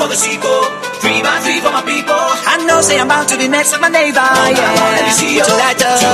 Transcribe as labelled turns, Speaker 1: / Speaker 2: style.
Speaker 1: for the sequel. 3 by 3 for my people.
Speaker 2: I know, say I'm bound to be next to my neighbor.
Speaker 1: Yeah, let me see you.
Speaker 2: Put your light up.